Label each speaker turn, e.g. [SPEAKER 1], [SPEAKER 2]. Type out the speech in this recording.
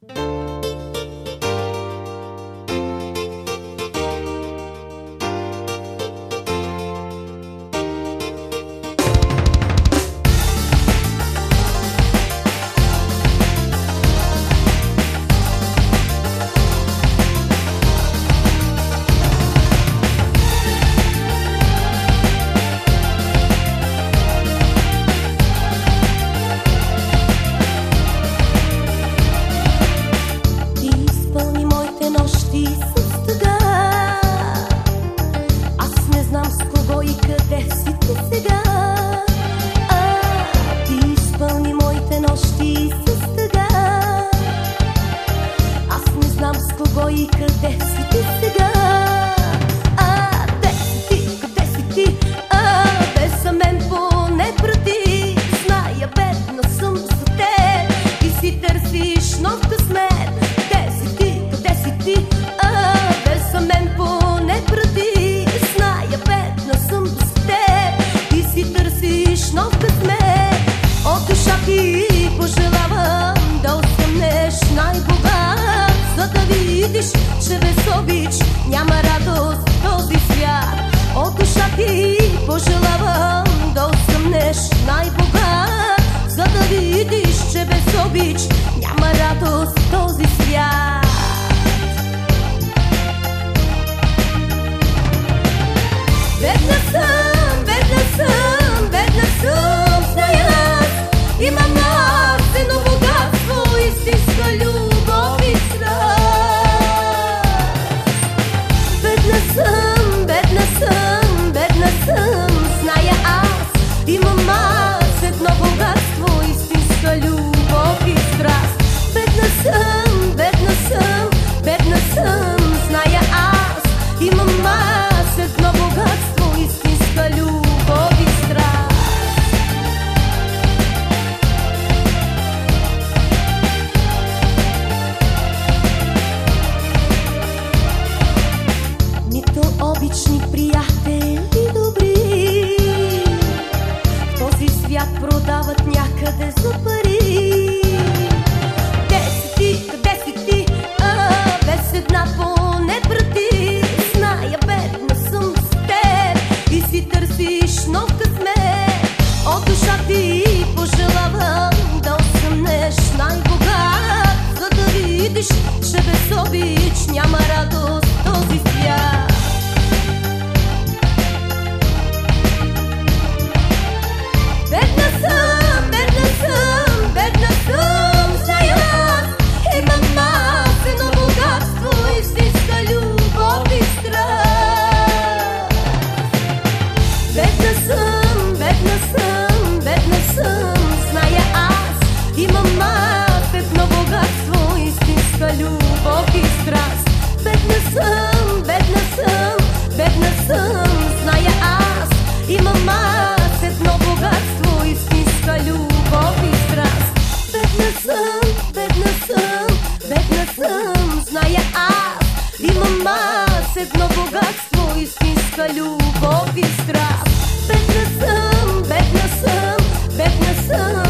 [SPEAKER 1] И къде си ти сега? Къде си ти, къде си ти? Без за мен поне прати. Зная, бедна съм за теб и си търсиш нов късмет. Къде си ти, къде си ти? Без за мен поне прати. Зная, бедна съм за теб и си търсиш нов късмет. От душа ти пожелавам да останеш най-богат, за да видиш, че без обич няма радост в този свят. От душа ти пожелавам да останеш най-богат, за да видиш, че без обич няма радост в този свят. Бедна съм, бедна съм, бедна съм, зная аз. Имам едно богатство, истинска любов и страст. Бедна съм, бедна съм, бедна съм, зная аз. Имам аз едно богатство, истинска любов и страст. Бедна съм, бедна съм, бедна съм, зная аз. Имам аз едно богатство, истинска любов и страст. Обични приятели добри в този свят продават някъде за пари. Къде си ти, къде си ти? Без една поне прати. Зная, бедна съм с теб и си търсиш нов късмет. От душа ти пожелавам да останеш най-богат, за да видиш, че без обич няма радост в този свят. Бедна съм, бедна съм, бедна съм, зная аз. Имам аз едно богатство, истинска любов и страст. Бедна съм, бедна съм, бедна съм, зная аз. Имам аз едно богатство, истинска любов и страст. Бедна съм, бедна съм, бедна съм, зная аз. Имам аз едно богатство, истинска любов и страст. Бедна съм, бедна съм, бедна съм, зная аз. Имам аз едно богатство, истинска любов и страст. Бедна съм, бедна съм, бедна съм.